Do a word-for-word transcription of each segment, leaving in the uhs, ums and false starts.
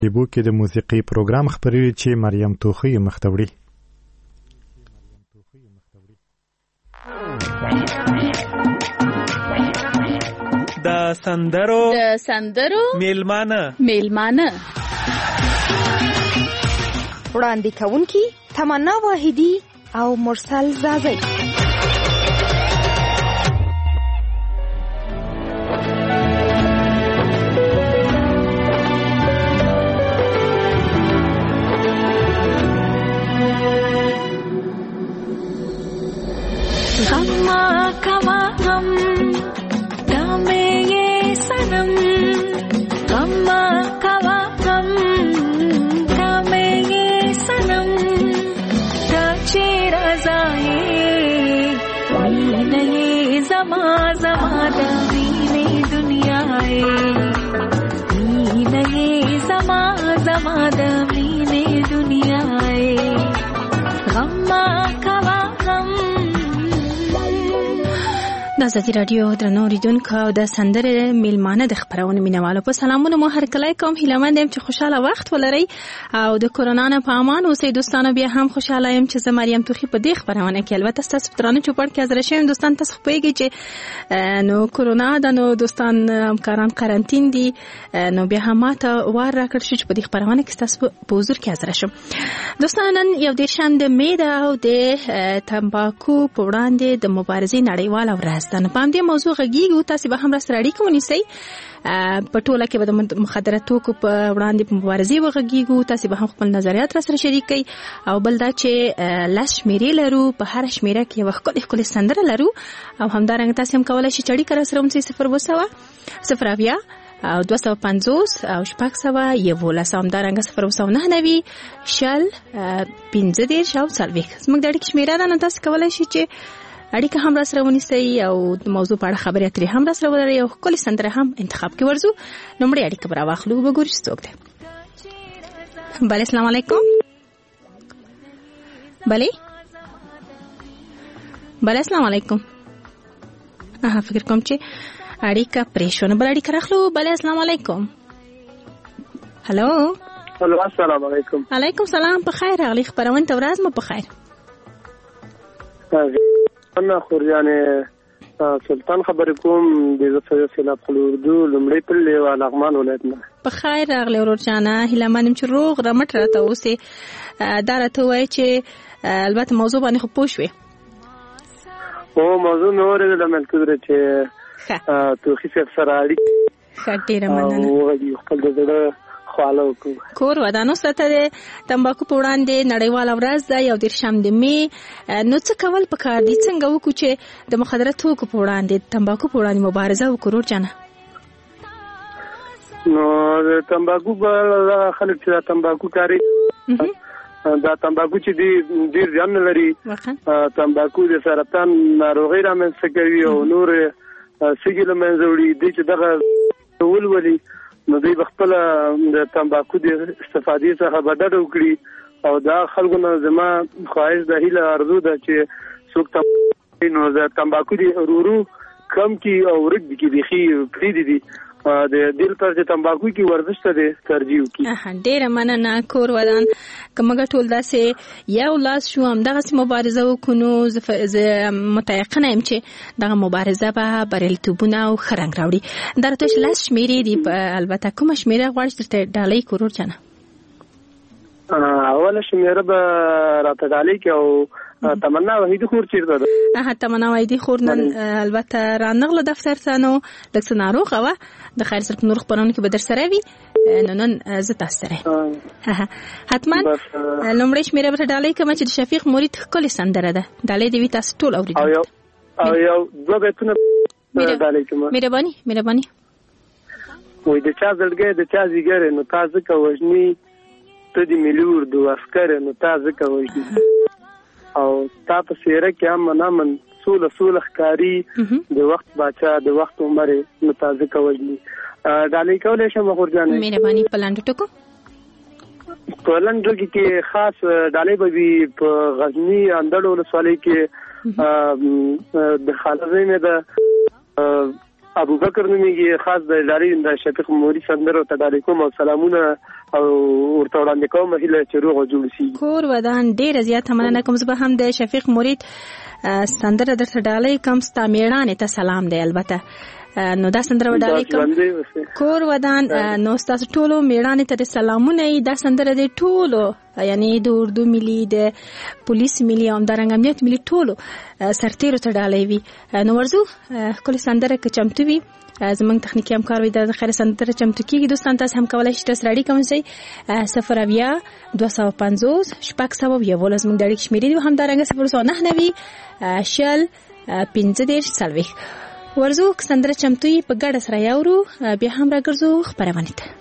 لیبو کې د موسیقي پروګرام خبرې چې مریم توخی مختوړي د سندرو د سندرو میلمانه میلمانه وړاندې کوونکی تمنا واحدی او مرسل زازی. غما کما غم دامے یہ سنم غما کما غم دامے یہ سنم راچے رضائے مین یہ زما زما دامین دنیا مین یہ زما زما دامین دنیا غما کما غم. د ازادي رادیو درنو اوریدونکو او د سندرې میلمانه د خبرونو مینوالو په سلامونه مو هر کله کوم هیلمن يم چې خوشاله وخت ولرئ او د کورونا نه په امان اوسئ دوستانو. بیا هم خوشاله یم چې زه مریم توخی په دې خبرونه کې البته تاسو درانه چوپړ کې حاضر شوم دوستان. تاسو خو پیږئ چې نو کورونا د نو دوستان همکاران قرنطین دي نو بیا هم ماته وار راکړ شو چې په دې خبرونه کې تاسو په حضور کې حاضر شم. دوستان نن یو ډیر شان د میده او د تمباکو په وړاندې د مبارزې نړیواله ورځ د په دې موضوع غږیږو. تاسو به هم را سره اړیکه ونیسئ په ټوله کې به د مخدره توکو په وړاندې په مبارزې وغږیږو. تاسو به هم خپل نظریات را سره شریک کړئ او بل دا چې لس شمیرې لرو په هر شمیره کې یو ښکلې ښکلې سندره لرو او همدارنګه تاسو هم کولی شئ چې اړیکه را سره ونیسئ صفر اووه سوه صفر اویا او دوه سوه پنځوس او شپږ سوه یولس همدارنګه صفر اووه سوه نهه نوي شل پنځه دېرش او څلوېښت زموږ د اړیکې شمیره ده. نو تاسو کولی شئ چې اړیکه هم را سره ونیسئ او د موضوع په اړه خبرې اترې هم را سره ولرئ او ښکلې سندره هم انتخاب کې ورځو. لومړی اړیکه به راواخلو وګورو چې څوک دی. بله السلام علیکم. بله بله السلام علیکم. اها فکر کوم چې اړیکه پرې شوه نو بل اړیکه راخلو. بله السلام علیکم. هلو هلو السلام علیکم. علیکم سلام. په خیر راغلی خپرونې ته ورځ مو په خیر. انا خورجانې سلطان خبرې کوم د زفر سیلاب خلو اردو لمړی پلې و لغمان ولایت نه. په خیر راغلی ورور جانه هیله منم چې روغ رمټ راته اوسې. دا راته وایي چې البته موضوع باندې خو پوه شوې. او موضوع مې اورېدله ملکدره چې توخي صاحب سره اړیکې ښه ډېره مننه وغږي خپل د زړه خواله وکړو. کور ودانو سره د تمباکو په وړاندې نړیواله ورځ ده یو دېرشم د مې. نو څه کول پکار دي څنګه وکړو چې د مخدره توکو په وړاندې تمباکو په وړاندې مبارزه وکړو ورور جانه؟ نو د تمباکو په خلک چې دا تمباکو کاري دا تمباکو چې دی ډېر زیان لري. تمباکو د سرطان ناروغۍ رامنځته کوي او نور سږي له منځه وړي. دی چې دغه ولولي نو دوی خپل د تمباکو د استفادې څخه بدل وکړي او دا خلکو نه زما خواهش د هیله ارزو ده چې څوک نو د تمباکو دی ورو کم کی او ورګ کی بيخي پریدي دي د دل پر چې تمباکو کی ورزش ته ترجیح کی. ډیره مننه کور ودان کومه ټول داسې یو لاس شو هم دغه مبارزه وکونو. زه متيقنه یم چې دغه مبارزه به بریالیتوبونه او خرنګ راوړي. درته لاس شمیرې دي البته کومه شمیره غواړئ چې ډالۍ کورور جنه؟ اوله شمیره به راته ډالۍ کې او تمنا وحیدی خور چیرته ده؟ اه تمنا وحیدی خور نن البته رانغله دفتر ته نو د سناروغه و د خیر سره نور خبرونه کې به در سره وي نو نن زه تاسو سره حتما لومړی شمیره به ډالۍ کوم چې د شفیق مرید خپل سندره ده ډالۍ دی تاسو ټول اوریدل او یو او یو دوه بیتونه ډالۍ کوم. مهرباني مهرباني. وای د چا زړګي د چا زیګره نو تاسو کوژنی ته دی مليور دو عسكر نو تاسو کوژنی او تاسو سیره کې هم نامن سول سول خکاری د وخت بچا د وخت عمر متازه کوجلی ډالۍ کولای شم خورجانې. مهرباني پلاند ټکو پلاند کې خاص ډالۍ به په غزنی اندړ ولسوالۍ کې د خالزې نه د ابو بکر نوميږي خاص د ادارې د شفیق موري سندرو ته ډالۍ کوم او سلامونه او ورته وړاندې کوم هیله چې روغ جوړ شي. کور ودان ډېر زیات مننه کوم. زه به هم د شفیق مرید سندره درته ډالۍ کوم. ستا میړانې ته سلام دی. البته نو دا سندره ډالۍ کوم کور ودان. نو ستاسو ټولو میړانې ته د سلامونه. دا سندره د ټولو یعنی د اردو ملي د پولیس ملي او همدارنګه امنیت ملي ټولو سرتیرو ته ډالۍ وي. نو ورځو ښکلې سندره که چمتو وي زمونږ تخنیکي همکار وي د خیر سندره چمتو کېږي. دوستان تاسو هم کولی شئ تاسو راډیو کوم شئ صفر اویا دوه سوه پنځوس شپږ سوه یولس زموږ د اړیکې شمېرې دي. همدارنګه صفر سوه نهه نوي شل پنځه دېرش څلوېښت. ورځو که سندره چمتو یي په ګډه سره یاورو بیا هم راګرځو خپرونې ته.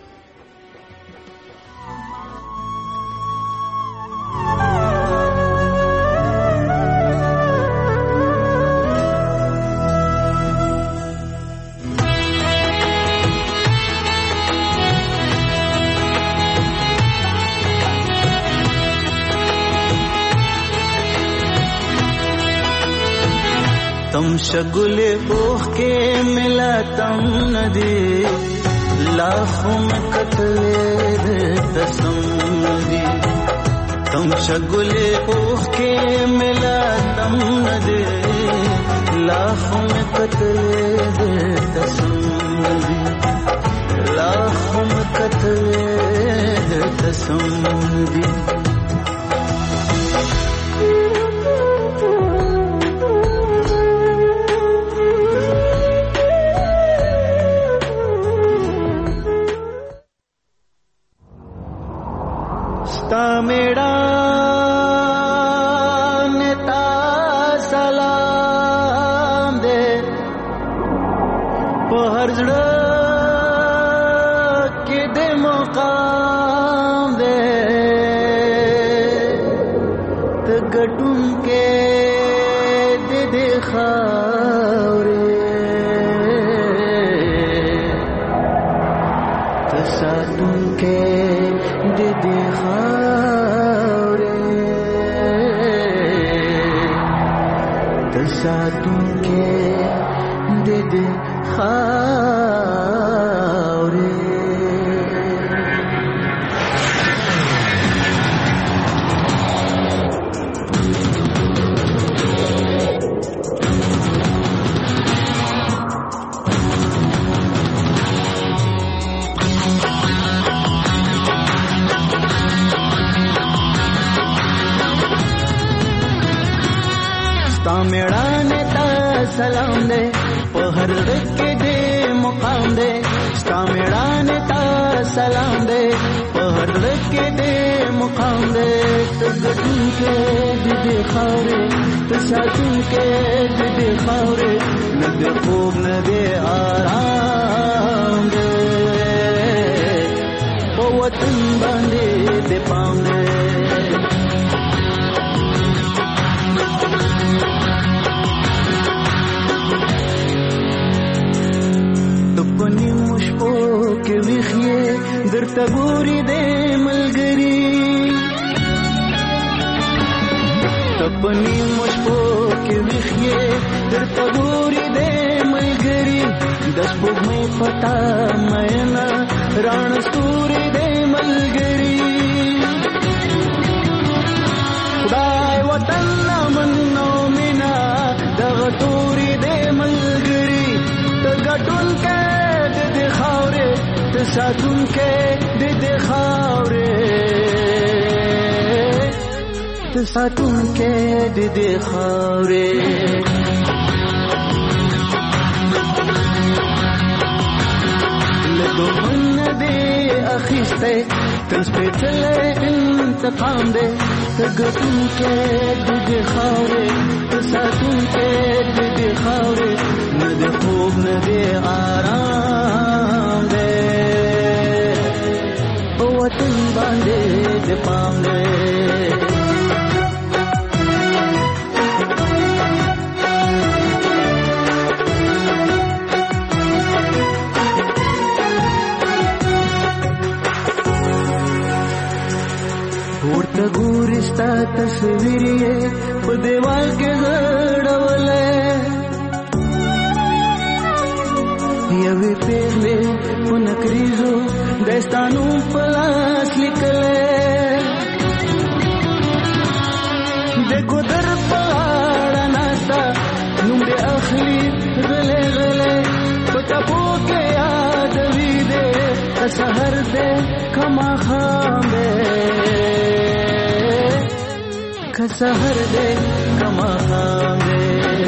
تم شگلے اوہ کے ملا تم ندی لاکھوں میں قتلے تسم دی. تم شگلے اوہ کے ملا تم ندی لاکھوں میں قتلے تسم دی. لاکھوں میں قتلے تسم دی. تا میڑا نتا سلام دے پہر جڑا کے دے مقام دے تگٹن کے دے دے خاورے تساتن کے دے دے خاورے تساتن کے دے دے خاورے. میڑانے تا سلام دے پہر کے دے مقام دے. ستا میڑانے تا سلام دے پہر کے دے مقام دے. تگٹن کے دے دے خاورے تساتن کے دے دے خاورے. نہ دے خوب نہ دے آرام دے پو وطن باندے دے پام دے. تپنی مشپو کے ویخیے در تگوری دے ملگری. تپنی مشپو کے ویخیے در تگوری دے ملگری. دس پوگ میں پتا مینا ران ستوری دے ملگری. خدای وطن من نو منا دغتوری دے ملگری. تگٹن کے دے دے خاورے تساتن کے دے دے خاورے. تساتن کے دے دے خاورے. لگو من دے اخیستے تنس پہ چلے انتقام دے. تگٹن کے دے دے خاورے تساتن کے دے دے خاورے. نہ دے خوب نہ دے آرام دے وطن باندے دے پام دے. ورته ګوري ستا تصویر یې په دیوال کې غړولی. یوې پیغلې په نکریزو دستانو پلاس لیکلې دیکھو در پاړه ناستا نوم دې اخلي غلې غلې پټه پوکې یاد وی دې سحر دې کما خام دې سحر دے کما دے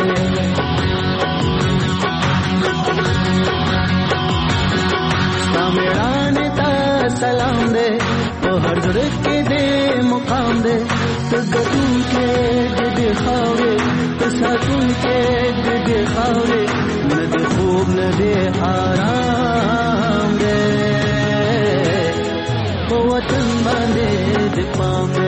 سامیران تا سلام دے وہ ہر زڑک کے دے مقام دے تو گتون کے دے خاورے تو ساتون کے دے خاورے ند خوب ندے حرام دے وہ وطن باندے دے پام دے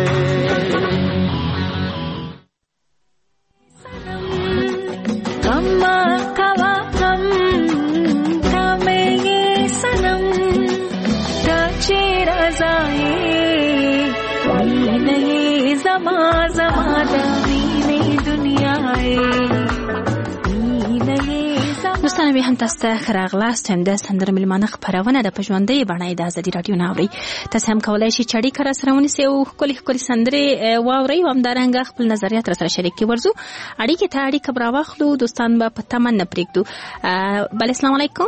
دوستان به هم تاسو ته راغلاست هم د سندره ملمانه خبرونه د پښوندې باندې د ازادي رادیو ناوړي تاسو هم کولای شئ چې اړیکه را سره ونیسئ او کلی کلی سندره واورئ او همدارنګه خپل نظریات را سره شریک کړئ. ورزو اړیکه ته اړیکه براوخلو دوستان به په تمن نه پرېږدو. بل السلام علیکم.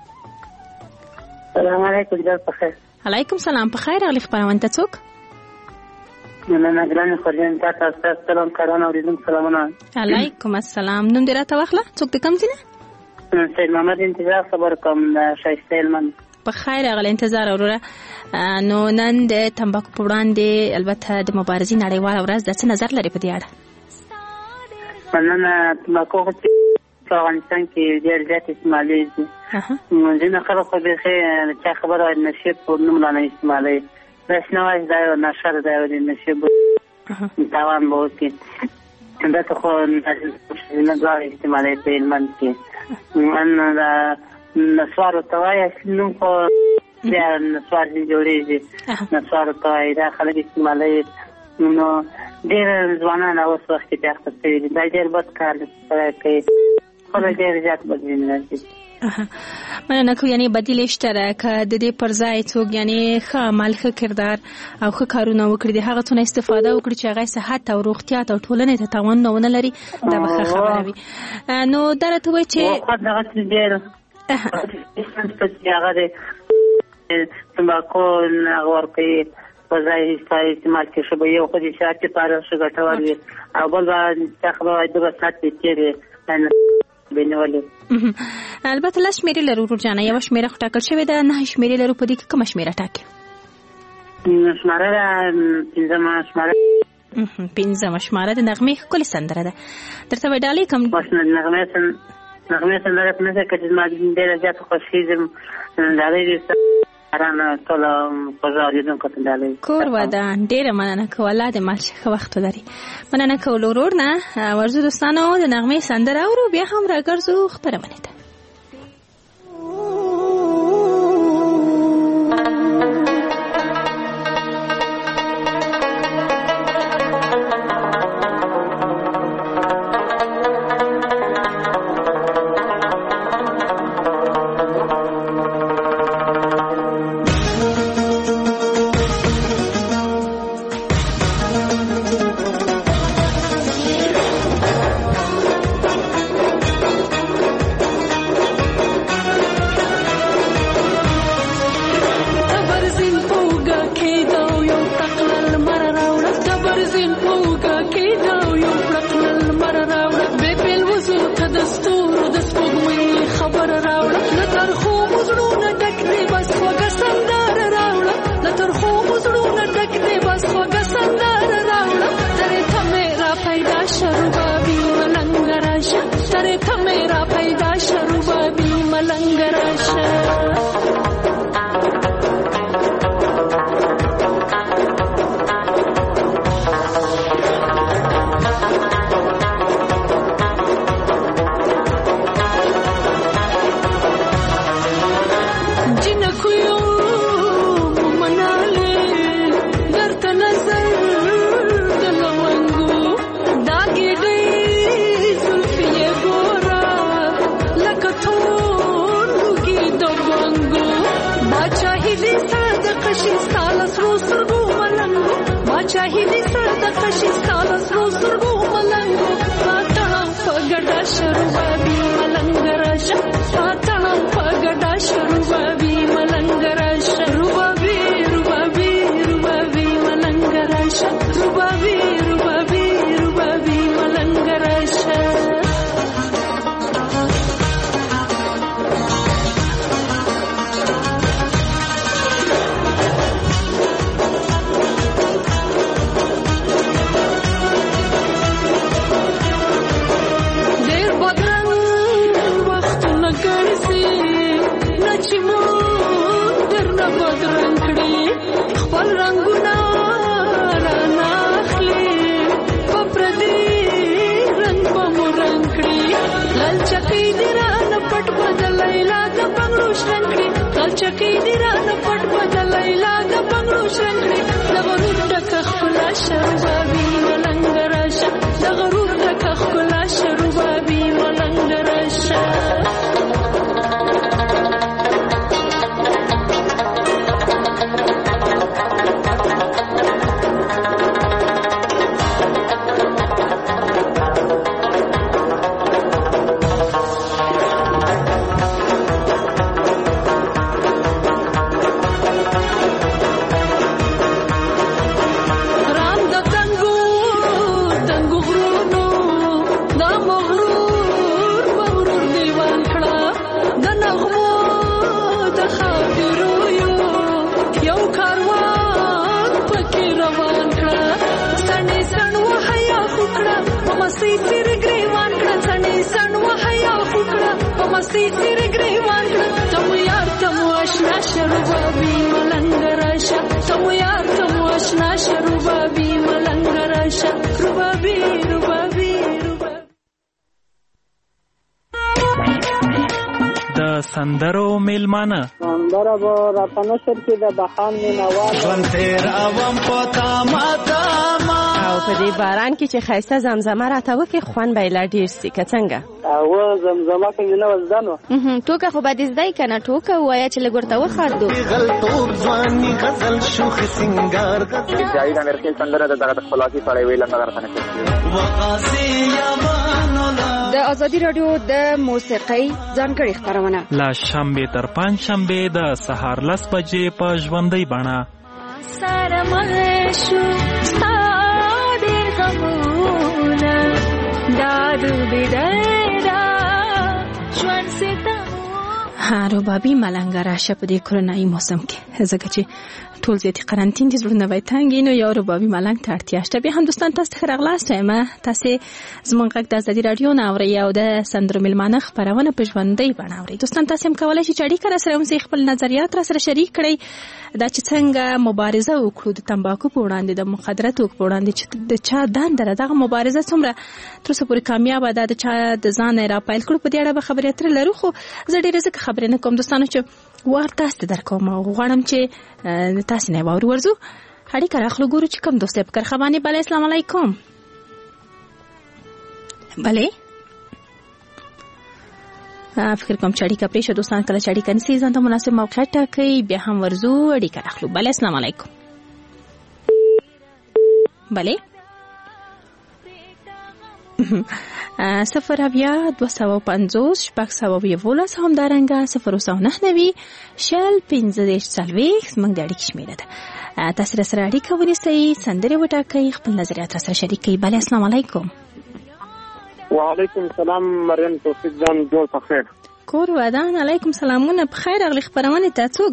السلام علیکم. جناب بخیر. علیکم سلام. په خیر اغلی خبرونه ته څوک؟ نن نګران خورجان تاسو ته سلام کارونه اوریدم. سلامونه. علیکم السلام. نوم دې راته واخله. څوک د کوم ځای نه؟ سید محمد انتظار خبر کوم د شایسته علمن. په خیر اغلی انتظار اوره. نو نن د تمباکو په وړاندې البته د مبارزې نړیواله ورځ د څه نظر لري په دې اړه؟ نن تمباکو په افغانستان کې ډېر زیات استعمالېږي. ځینې خلک خو بیخي چا خبره نشي په نوم باندې استعمالوي. داسې نه وایي دا یو نشه ده، دا یو د نشې تاوان به وکړي. دلته خو نه دواړه استعمالوي په هلمند کې. ان دا نسوارو ته وایي اصلي نوم خو بیا نسوار ځینې جوړېږي. نسوارو ته وایي دا خلک استعمالوي. نو ډېر ځوانان اوس وخت کې بیا اخته شوي دي. دا ډېر بد کار کوي. خلک ډېر زیات بدلون راځي. مننه کوم. یعنی بدیل شته که د دې پر ځای څوک یعنی ښه عمل ښه کردار او ښه کارونه وکړي د هغه څونه استفاده وکړي چې هغه صحت او روغتیا او ټولنې ته تاوان نه لري دا به ښه خبره وي. نو دا راته وایي چې دغه ډېر هغه د تمباکو هغه ورکوي په ځای استعمال کې ښه به یو خو د صحت لپاره ښه ګټور وي او بل به څه خبره وایي دوه ساعت یې تېرې بینولې. البته لا شمیرې لرو ورور جانه. یوه شمیره خو ټاکل شوې ده. نه شمیرې لرو. په دې کې کومه شمیره ټاکې؟ شماره ده پنځمه شماره. پنځمه شماره د نغمې ښکلې سندره ده. درته به ډالۍ کوم. نغمې نغمې سندره په نظر کې چې زما ډېره زیاته خوښېږم. ډالۍ دې رانه ټوله خوږه اورېدونکو ته ډالۍ. کور ودان. ډېره مننه کوم. الله دې مال ښه وخت ولري. مننه کوم ورور نه. ورځو دوستانو د نغمې سندره اورو بیا هم راګرځو خپرونې ته. چاهیدی صدقه شي ستا د سرو سترګو ملنګو راته هم په ګډه شروبابي ملنګ راشه راته هم په ګډه شروبابي ملنګ راشه روبابي روبابي روبابي ملنګ راشه روبابي روبابي روبابي ملنګ راشه چکی دی رانه پټ بدلای لا د بنگلو شنکړي د غرور ډک خلا شروبابي ملنګ راشه د غرور ډک خلا شروبابي ملنګ راشه سندرو میلمانه سندره به راته نشر کې د بخان مینوال ژوند تیر اوم پتا ماتا ما او په دې باران کې چې ښایسته زمزمه راته وکړي خوند به یې لا ډېر سي که څنګه او زمزمه کې نه وزدانو ټوکه خو به دې زده که نه ټوکه ووایه چې لږ ورته وخاندو غلطوب ځواني غزل شوخ سنگار جاوید امرخیل سندره د دغه خلاصي سړی ویل نه درته نشي د ازادي رادیو د موسیقۍ ځانګړې خپرونه لا شنبه تر پنځ شنبه د سهار لس بجې په ژوندۍ بڼه سره مغه شو ستا ډېر غمونه داد بدایدا ژوند ستا روبابي ملنګ راشه په دې کرونایي موسم کې ځکه چې ټول زیاتې قرنټین دي زړونه به تنګ نو یو روبابي ملنګ ته اړتیا شته. بیا هم دوستان تاسو ته ښه راغلاست وایم. تاسې زموږ غږ د ازادي راډیو نه اورئ او د سندرو میلمانه خپرونه په ژوندۍ بڼه اورئ. دوستان تاسې هم کولی شئ چې اړیکه راسره ونیسئ، خپل نظریات راسره شریک کړئ دا چې څنګه مبارزه وکړو د تمباکو په وړاندې، د مخدره توکو په وړاندې، چې د چا دنده ده دغه مبارزه څومره تر اوسه پورې کامیابه ده، د چا د ځانه یې راپیل کړو. په دې اړه به خبرې اترې لرو، خو زه ډېرې ځکه خبرې نه کوم دوستانو چې وار تاسو ته درکوم او غواړم چې تاسو نه واورو. ورځو اړیکه راخلو، ګورو چې کوم دوست په کرخبانې. بله السلام علیکم. بله فکر کوم چې اړیکه پرېښه دوستان، کله چې اړیکه نیسئ ځان ته مناسب موقعیت ټاکئ، بیا هم ورځو اړیکه راخلو. بله السلام علیکم. بله صفر اویا دوه سوه پنځوس شپږ سوه یولس همدارنګه صفر اوه سوه نهه نوي شل پنځه دېرش څلوېښت زموږ د اړیکې شمېره ده. تاسې راسره اړیکه ونیسئ، سندرې وټاکئ، خپل نظریات راسره شریک کړئ. بله السلام علیکم. وعلیکم السلام مریم توفیق جان، جوړ په خیر. کور ودان. علیکم سلامونه، په خیر راغلي خپرونې ته. څوک؟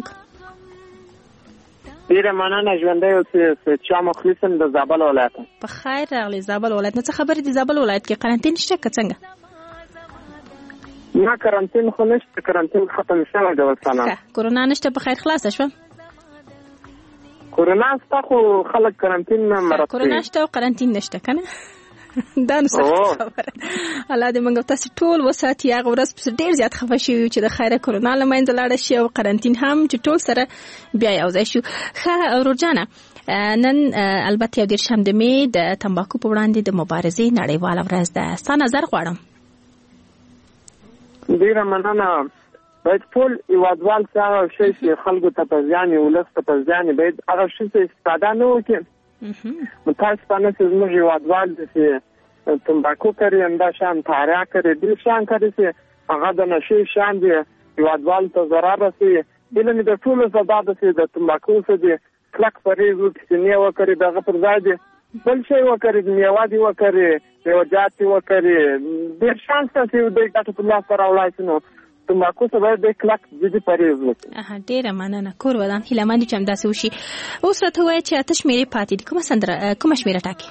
ډیره مننه. ژوندی اوسئ. چا مخلصم د زابل ولایت. په خیر راغلي زابل ولایت. نو څه خبرې دي زابل ولایت کې؟ قرنټین شته که څنګه؟ نه قرنټین خو نشته، قرنټین ختم شوی دی. وسلام کورونا نشته، په خیر خلاصه شوه. کورونا شته خو خلک قرنټین نه مرسته. کورونا شته او قرنټین نشته کنه دا نو څه خبره. الله دې موږ تاسو ټول وساتي. هغه ورځ په ډېر زیات خفه شوي چې د خیره کورونا له منځه لاړه شي او قرنټین هم چې ټول سره بیا یو ځای شو. ښه ورورجانه، نن البته یو دېرشم د مې د تمباکو په وړاندې د مبارزې نړیواله ورځ ده. ستا نظر غواړم. ډېره مننه. باید ټول هېوادوال چې هغه شی چې خلکو ته په زیان وي، ولس ته په زیان وي، باید هغه شي څه استفاده نه وکړي متاسفانه چې زموږ هیوادوال چې تمباکو کوي همدا شان تاریا کوي دې شان کوي چې هغه د نشي شان دی هیوادوال ته ضرر رسوي. علم د ټولو سبا د چې د تمباکو څخه دی کلک پرېز وکړي نه وکړي دغه پر ځای دی بل شی وکړي میوه دی وکړي میوجات وکړي ډېر شان څه دی ګټه په لاس راوړای نو تمباکو څخه د کلک ځدی پرېز وکړي. اه ډېر مننه کور ودان هیله مند چې همداسې وشي. اوس راته وایي چې اته شمیرې پاتې دي کومه سندره کومه شمیره ټاکي؟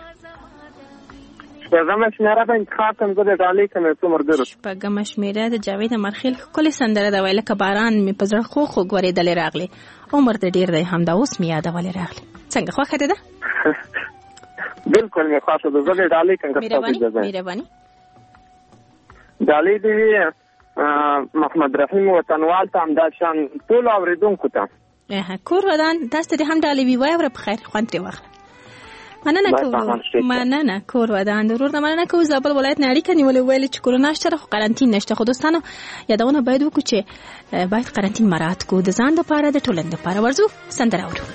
شپږمه شمیره به انتخاب کوم زه د ډالۍ کوم څو ملګرو. شپږمه شمیره د جاوید امرخیل ښکلې سندره ده وایي لکه باران مې په زړه خوږ خوږ ورېدلې راغلی عمر دې ډېر دی همدا اوس مې یادولې راغلی. څنګه خوښه دې ده؟ بالکل مې خوښه ده. زه د ډالۍ کوم مهرباني مهرباني ډالۍ دې محمد رحیم وطنوال ته همدا شان ټول اوریدونکو ته کور ودان تاسو ته هم ډالۍ وي وای ور په خیر خوند ترې واخله. مننه کوم مننه کور ودان ضرور نه مننه کوم زابل ولایت نه اړیکه نیولې ویل چې کرونا شته خو قرنټین نشته خو دوستانو یادونه باید وکړو چې باید قرنټین مراعات کو د ځان لپاره د ټولنې لپاره. ورزو سندره اورو.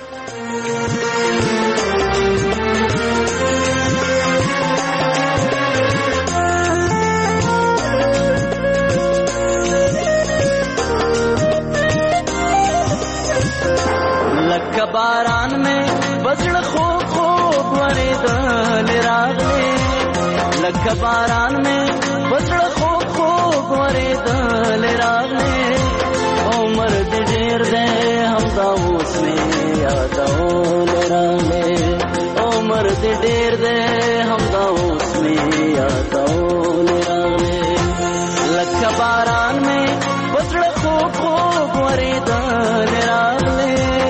لکه باران میں بزړ خو خو ورېدل راغلی لکه باران میں بزړ خو خو ورېدل راغلی عمر دې ډېر دی همدا اوس مې یادول راغلی عمر دې ډېر دی همدا اوس مې یادول راغلی لکه باران میں بزړ خو خو ورېدل راغلی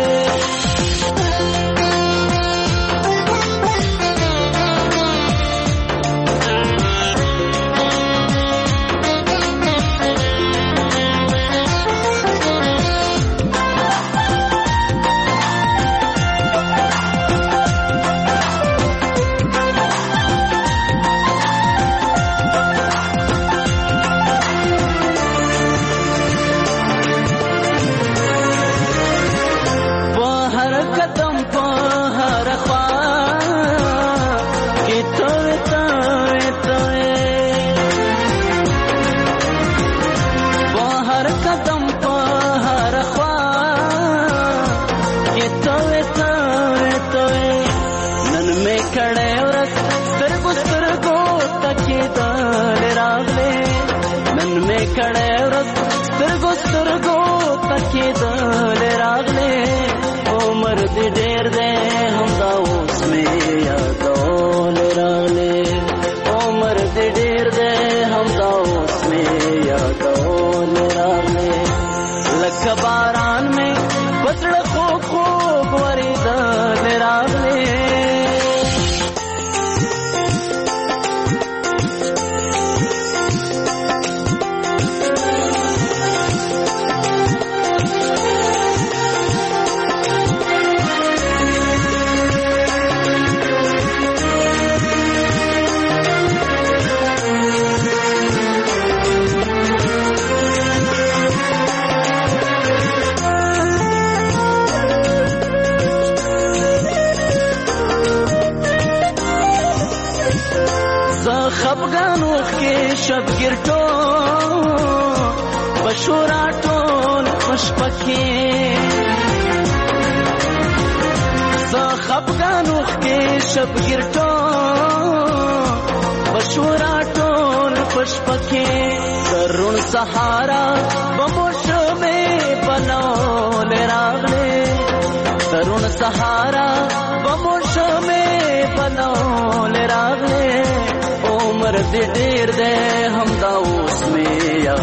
सहारा बमुश में बनौले रागले तरुण सहारा बमुश में बनौले रागले उम्र दे देर दे हमदा उसमें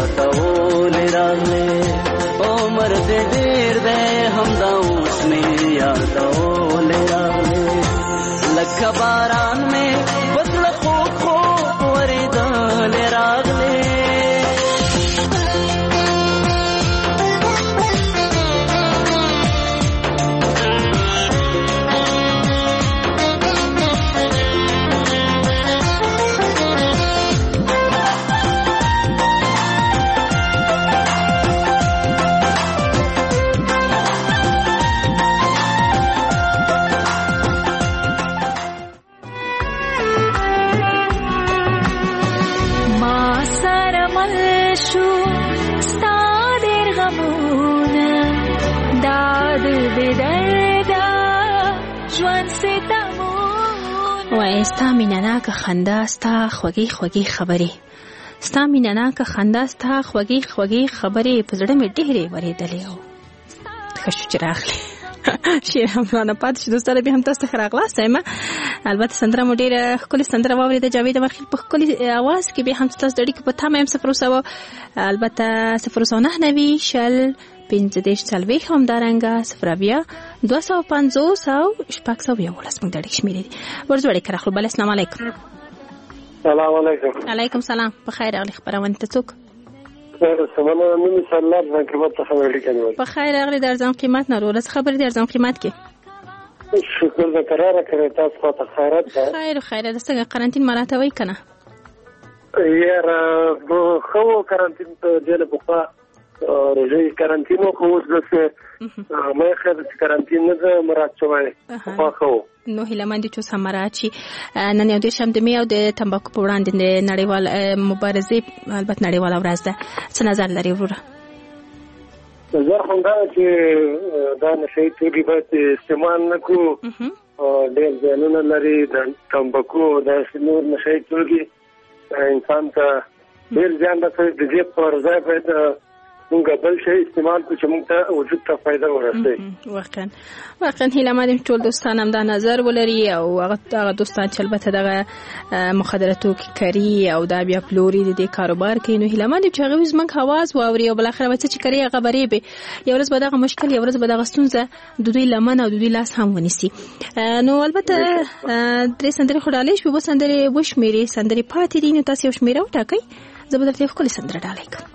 यादौले रागले उम्र दे देर दे हमदा उसमें यादौले रागले लख बारान में बदल खो खो वरिदले रागले ژوند ستمون وای ستا مینه ناکه خندا ستا خوږې خوږې خبرې ستا مینه ناکه خندا ستا خوږې خوږې خبرې په زړه مې ډېرې ورېدلې او ښه شو چې راغلې شیر هم رانه پاتې شو دوستانو بیا هم تاسو ته ښه راغلاست یم البته سندره مو ډېره ښکلې سندره واورېده جاوید مرخیل په ښکلې اواز کې بیا هم تاسو د اړیکو په تمه یم صفر سوه البته صفر سوه نهه نوي شل پنځه دېرش څلوېښت همدارنګه صفر اویا دوه سوه پنځوس او شپږ سوه یولس موږ د اړیکې شمېرې دي ورځو اړیکه راخلو بله السلام علیکم سلام علیکم علیکم سلام په خیر راغلي خپرونې ته څوک سمانه مې سلام ځان قیمت ته خبرې کوي په خیر راغلي د ارزان قیمت نه روله خبرې د ارزان قیمت کې شکر د قراره کړی تاسو خو ته خیرات ده خیر خیر د څنګه قرنټین مراتبوي کنه یاره خو قرنټین ته دله په روزي قرنټینو خو اوس دغه مې خیر قرنټین نه مراد شوی خو خو نو هیلمن دي چې سمرات شي نن یو د شم د می او د تمباکو په وړاندې د نړیوال مبارزې البته نړیوال ورځ ده څه نظر لري وروره نظر هم دا چې دا نشي توګي به استعمال نکو ډېر ځانونه لري د تمباکو د نور نشي توګي انسان ته ډېر ځان د دې پر ځای به موږ بل شي استعمال کو چې موږ ته وجود ته فائدہ ورسوي واقعا واقعا هیله مادم ټول دوستان هم دا نظر ولري او هغه دوستان چې البته دغه مخدراتو کې کری او دا بیا پلوري د دې کاروبار کوي نو هیله مادم چې هغه زمنګ حواس واوري او بل اخر وڅ چې کری هغه بری به یو ورځ به دغه مشکل یو ورځ به دغه ستونزه د دوی لمن او د دوی لاس هم ونیسي نو البته درې سندرې خړالې شو به سندرې وشمیري سندرې پاتې دي نو تاسو یو شمیره وټاکئ زه به درته خپل سندره ډالۍ کوم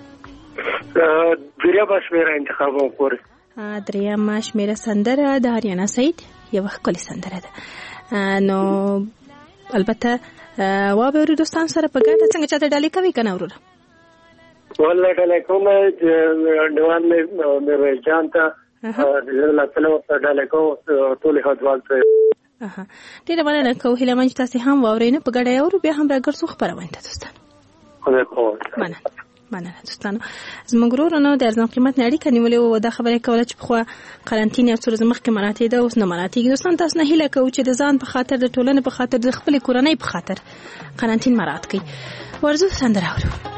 دریا بشمیره انتخابم پوره دریا مشمیره سندره د هریانا سعید یو ښکلې سندره ده نو البته وابه دوستان سره په ګډه څنګه چاته ډالۍ کوي کنه وروره والله ډالۍ کوم چې دوان مې مې جان ته الله تعالی ته ډالۍ کوم ټول هدوال ته اها ډیره مننه کوم هیله من تاسو هم واورئ نه په ګډه یو بیا هم راګرځو خبرونه تاسو ته خدای په مننه مننه دوستانو زموږ ورونو د ارزان قیمت نه اړیکه نیولې او دا خبره کوله چې په قرنټین یو څو ورځې مخکې مراته ده اوس نه مراته دوستان تاسو نه هیله کوو چې د ځان په خاطر د ټولنې په خاطر د خپل کورنۍ په خاطر قرنټین مراد کړئ ورزو سندره اورو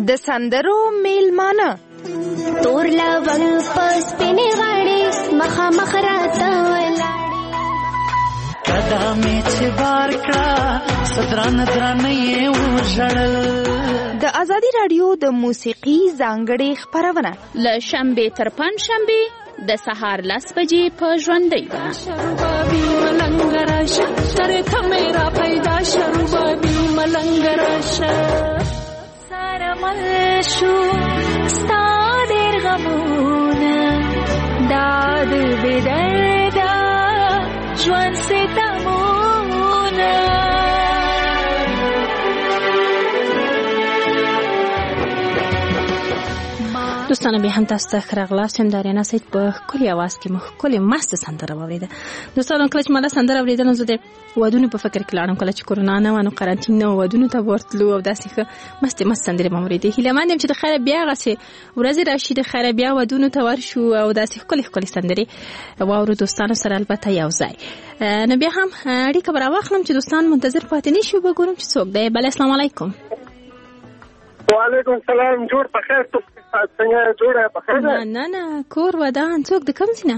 د سندرو میلمانه تور لونګ پس پینې غاړي مخامخ راته ولاړې قدمې چې بار کړه صدران درانه یې وژړل. د ازادي راډیو د موسیقي ځانګړې خپرونه له شنبې تر پنجشنبې د سهار لس بجې په ژوندۍ ده. شربابي ملنګ راشه تر ته میرا پیدا شربابي ملنګ راشه سره مل شو ستا ډېر غمونه داد بې درده ژوند ستمونه. دوستانه بیا هم تاسو ته ښه راغلاست. یم د اریانا سید په ښکلي اواز کې مو ښکلې مسته سندره واورېده. دوستانو کله چې ما دا سندره اورېده نو زه د ودونو په فکر کې لاړم. کله چې کورونا نه وه نو قرنطین نه و، ودونو ته ورتلو او داسې ښه مستې مست سندرې مو اورېدې. هیله مند یم چې د خیره بیا هغسې ورځې راشي، د خیره بیا ودونو ته ورشو او داسې ښکلې ښکلې سندرې واورو دوستانو سره البته یو ځای. نو بیا هم اړیکه به راواخلم چې دوستان منتظر پاتې نه شي، وګورم چې څوک دی. بله السلام علیکم. وعلیکم السلام. جوړ په خیر. ته څنګه جوړه په خیر؟ نه نه کور ودان. څوک د کوم ځای نه؟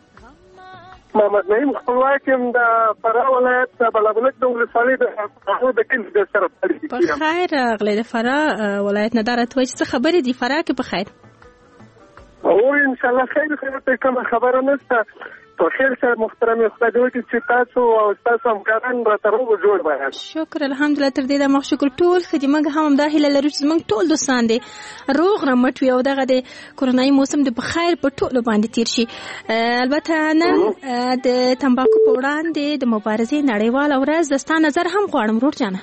محمد نعیم خپلواک یم د فراه ولایت بلابلک د ولسوالۍ د هغو د کلي د سره په خیر راغلی. د فراه ولایت نه دا راته وایي چې څه خبرې دي فراه کې په خیر؟ او انشاءالله خیر خیر ته کومه خبره نشته. په خیر سره محترم خدای دې وکړي چې تاسو او تاسو همکاران راته روغ جوړ وایاست. شکر الحمدلله. تر دې دمه شکر ټول ښه دي. موږ هم همدا هیله لرو چې زموږ ټول دوستان دې روغ رمټ وي او دغه د کورونایي موسم د په خیر په ټولو باندې تیر شي. البته نن د تمباکو په وړاندې د مبارزې نړیواله ورځ د ستا نظر هم غواړم ورور جانه.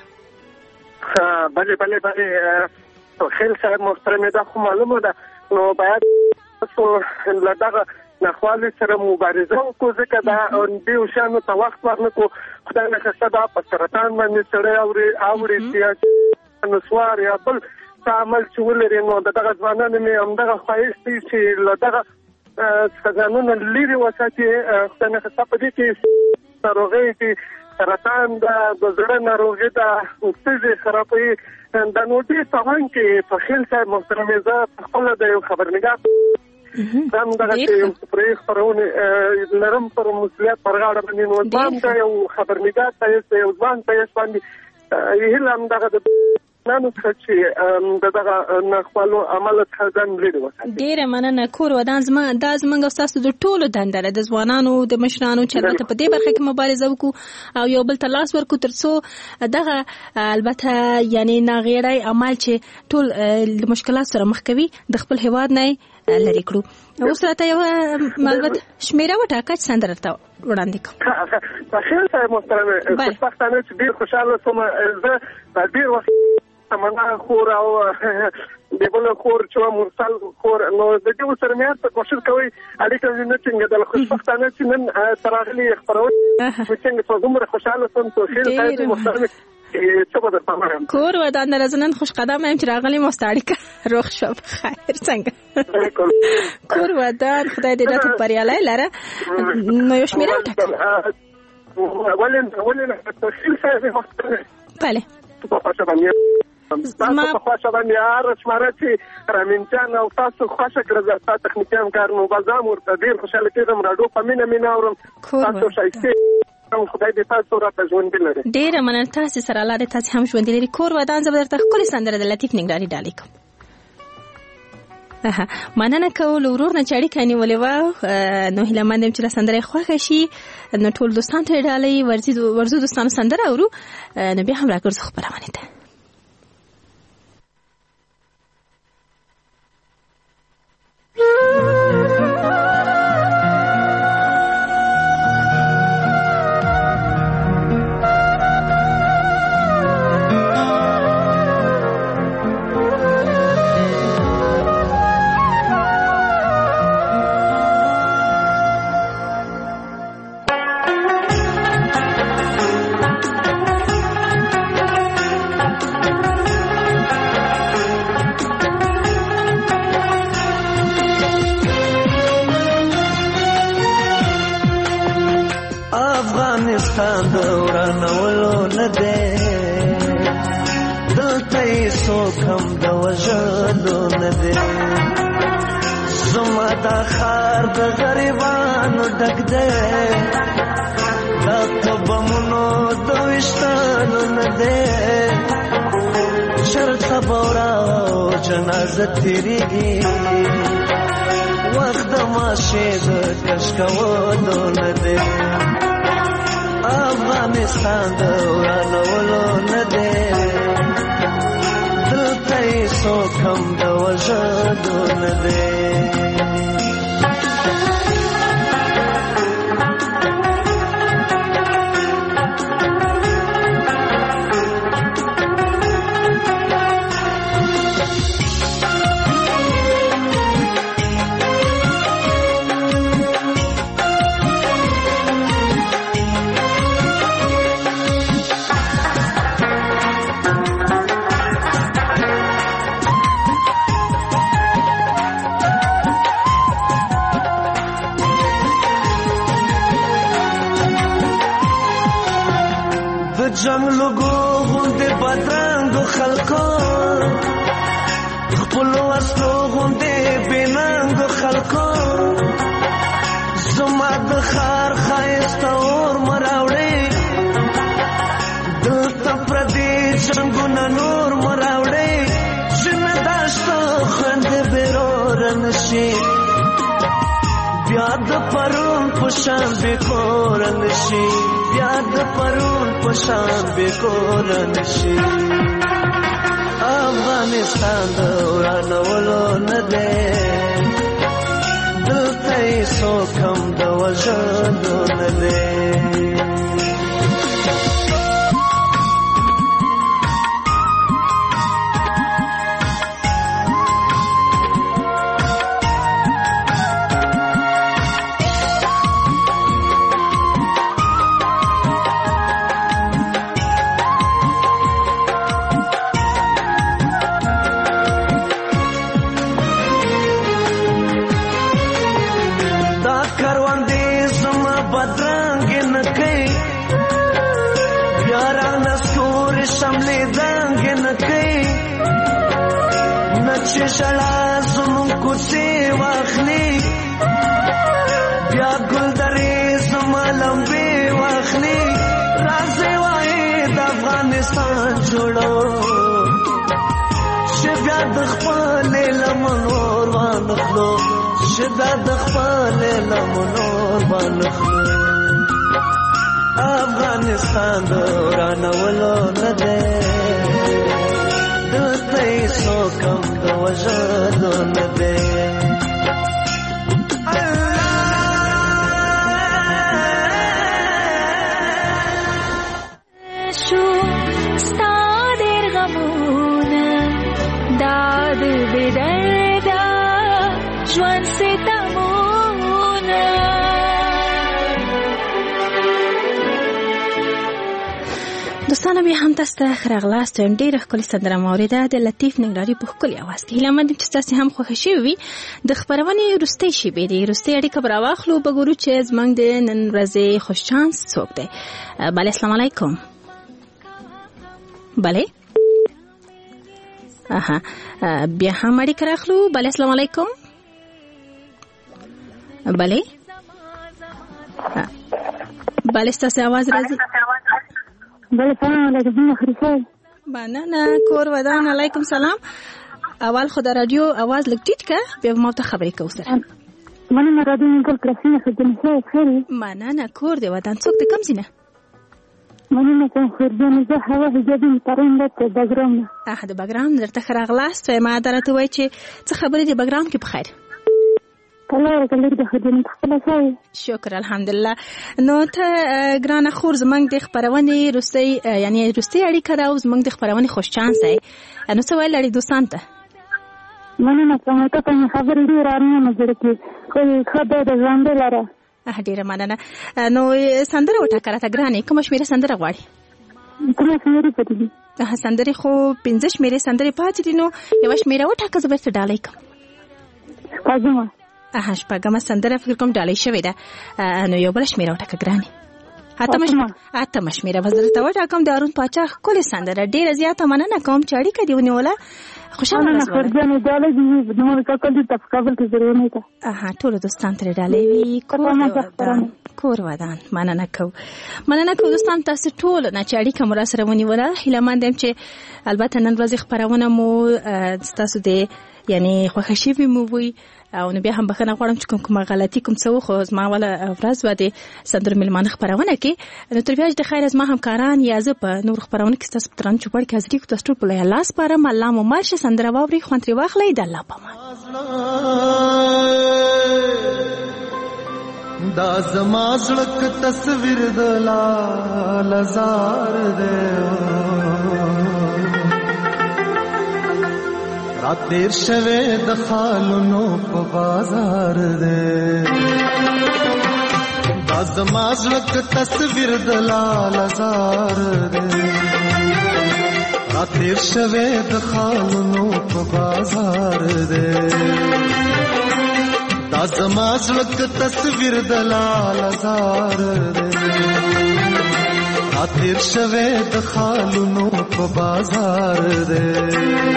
بلې بلې بلې په خیر سره محترم دا خو معلومه ده نو باید تاسو له دغه نخوالي سره مبارزه وکړو ځکه دا دې شانو ته وخت ورنکړو. خدای نخښه دا په سرطان باندې سړی اوري اوري سیاسي نسوار یا بل څه عمل چې ولري نو دغه ځوانانو مې همدغه خواهش دی چې له دغه څښتنانو لرې وساتي. خدای نخښه په دې کې ناروغۍ دي، سرطان ده، د زړه ناروغي ده، سږي خرابوي. دا نو دې سامان کې په خیل صاحب محترمې زه خپله د یو خبرنګار دا هم دغه چې یو پرې خپرونې لرم پر مسؤلیت پر غاړه باندې نو ځان د یو خبرنګار ته یو ځوان ته باندې هیله هم دغه د نانو څخه چې دغه نخوالو عمل څخه ځان لرې وساتي. ډېره مننه. کور ودان زما دا زموږ او ستاسو د ټولو دنده ده، د ځوانانو د مشرانو چې البته په دې برخه کې مبارزه وکړو او یو بل ته لاس ورکړو تر څو دغه البته یعنې ناغېړی عمل چې ټول له مشکلات سره مخ کوي د خپل هېواد نه لرې کړو. اوس راته یوه البته شمېره وټاکه چې سندره ته وړاندې کړم. بخیر صاحب محترمې خوشبختانه چې ډېر خوشحاله شوم. زه ډېر وخت تمنا خور او د بل خور چې مرسل خور نو د دې سره مې په کوشش کوي اړیکه نه څنګه د خوشبختانه چې نن تراغلي خبرونه څنګه په دومره خوشاله سم ته خیر صاحب محترم کور ودان رزنن خوش قدم هم چې راغلی مو ستاړي روغ شو خیر څنګه کور ودان خدای دې راته پریاله لره نو یو شمیره وټاکه ولین ولین تفصیل صاحب محترم بله تاسو په خوښه باندې هر شماره چې رامینچان او تاسو خوښه کړل تاسو تخنیکي همکار نو بازار ورته ډیر خوشاله کېدم راډیو په مینه مینه اورم تاسو شایسته خدای دې تاسو راته ژوند لري. ډیر مننه تاسو سره الله دې تاسو هم ژوند لري. کور ودان زبر ته خپل سندره د لطیف نګرانی ډالې کوم. اها مننه کول ورور نه چاړي کاني ولې وا نو هله مندم چې سندره خوښه شي نو ټول دوستان ته ډالې ورزي ورزو دوستانو سندره اورو نو بیا هم راګرځو خبرونه ده. دلته یې څوک هم د وژلو نه دی زما دا ښار د غریبانو ډک دی دا په بمونو د ویشتلو نه دی چرته به وراو جنازه تېرېږي وخت د ماشې د کش کولو نه دی افغانستان د ورانولو نه دی دلته یې څوک هم د وژلو نه دی جنگ لګو غوندې بدرنګو خلکو خپلو وسلو غوندې بېننګو خلکو زما د ښار ښایسته اور مه راوړئ دلته پردي جنګونه نور مه راوړئ ژمه داشته خویندې بېروره نه شي بیا د پرون په شان بېکوره نه شي بیا د پرون په شان بېکوره نه شي افغانستان د ورانولو نه دی دلته یې څوک هم د وژلو نه دی چې شړا زمون کوڅې واخلي بیا ګلدرې زما لمبې واخلي راځي وایي د افغانستان جوړو چې بیا د خپلې لمن اور وانخلو چې بیا د خپلې لمن اور وانخلو افغانستان د ورانولو نه دی دلته یې څوک هم د وژلو نه دی شو ستا ډېر غمونه دا د بې درده ژوند ستمونه دوستانو بیا هم تاسو ته ښه راغلاست وایم. ډېره ښکلې سندره مو اورېده د لطیف ننګرهاري په ښکلي اواز کې. هیله مند یم چې ستاسې هم خوښه شوې وي. د خپرونې وروستۍ شېبې دي وروستۍ اړیکه به راواخلو به ګورو چې زموږ د نن ورځې خوشچانس څوک دی. بله السلام علیکم. بله اها بیا هم اړیکه راخلو. بله السلام علیکم. بله بله ستاسې اواز راځي. بله سلام علیکم خریفه مننه کور ودان. علیکم سلام. اول خو د رادیو اواز لږ ټیټ که بیا به ما ته خبرې کوو سره. مننه رادیو نګل پرسینه خدمت خیر خیر. مننه کور دی ودان څوک دی کوم ځای نه؟ مننه کوم خیرجان زه هوا حجابي مترین درته بګراوند اه د بګراوند درته ښه راغلاست. ما درته وایي چې څه خبرې دي بګراوند کې په خیر؟ کله کله د خدمت خپله ځای. شکر الحمدلله. نو ته ګرانه خور زموږ د خپرونې وروستۍ یعنې وروستۍ اړیکه ده او زموږ د خپرونې خوشچانس دی. نو څه ویل لرې دوستانو ته؟ مننه کوم ته په خبرې ډېر ارمانه زړه کې خو ښه دی د ژوندۍ لاره. ډېره مننه. نو سندره وټاکه راته ګرانې کومه شمېره سندره غواړې؟ کومه شمېرې پاتې دي؟ سندرې خو پنځه شمېرې سندرې پاتې دي. نو یوه شمېره وټاکه زه به درته ډالۍ کړم. شپږمه. اها شپږمه سندره فکر کوم ډالۍ شوې ده. نو یو بله شمېره وټاکه ګرانې. اته مشمیره حضرت وټاکم د ارون پاچا ښکلې سندره ډېره زیاته مننه کوم چې اړیکه دې ونیوله. خوشاله اوسه. خرجانې ډالۍ دې د مور کاکل دې په کابل کې ضروري ده. اها ټول دوستان ترې ډالۍ وی کور کور ودان مننه کو مننه کو دوستان تاسو ټول نه چې اړیکه مو را سره ونیوله. هیله مند یم چې البته نن ورځ خبرونه مو تاسو دې یعنی خوښ شوي مو وي او نو بیا هم بخښنه غواړم چې کوم کومه غلطي کوم څه وخو زما ولا ورځ به د سندرو میلمانه خپرونه کې نو تر بیا د خیر از ما همکاران یا زه په نور خپرونه کې ستاسو په ترانه چوپړ کې حاضري کوم تاسو ټول په الله سپارم. الله مو ماشه سندره واوري خوند ترې واخلئ د الله په امان. دا زما زړه تصویر د لال زار دی را تیر شوه د خالونو په بازار دی دا زما زړه تصویر د لال زار دی را تیر شوه د خالونو په بازار دی دا زما زړه تصویر د لال زار دی را تیر شوه د خالونو په بازار دی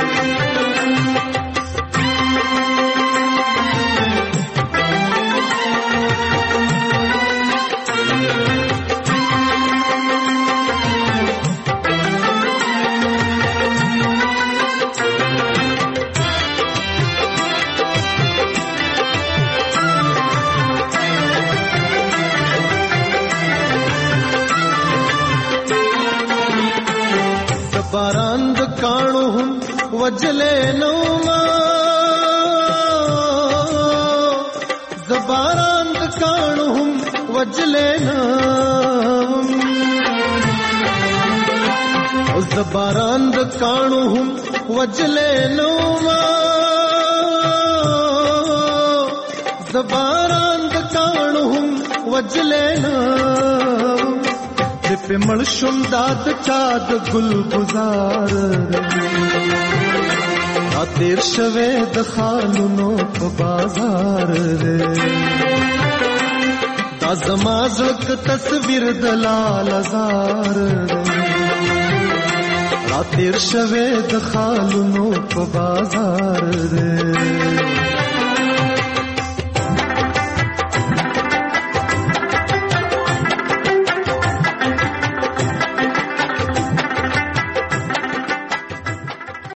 باران د کانو هم وجلې نو ما زباران د کانو هم وجلې نو او زباران د کانو هم وجلې نو ما زباران د کانو هم وجلې نو په مړ شوم داد چا د ګل گزار را تیر شوه د خالونو په بازار دی دا زما زړه تصویر د لال زار دی را تیر شوه د خالونو په بازار دی